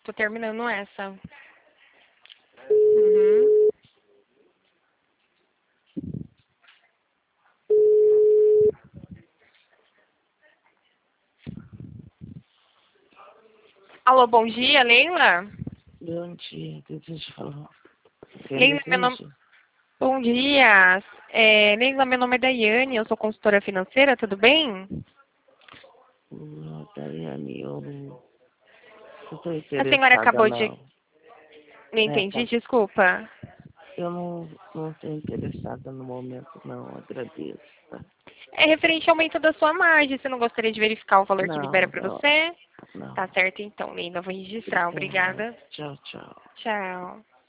tô terminando essa. Uhum. Alô, bom dia, Leila? Bom dia, deixa eu te falar. Leila, meu nome... Bom dia. Leila, meu nome é Daiane, eu sou consultora financeira, tudo bem? Daiane, eu não estou A senhora interessada, acabou de... não. Não entendi, desculpa. Eu não estou interessada no momento, não. Agradeço, tá? É referente ao aumento da sua margem. Você não gostaria de verificar o valor que libera Não, para não, você? não. Tá certo, então, Leila. Vou registrar. Obrigado. Obrigada. Tchau, tchau. Tchau.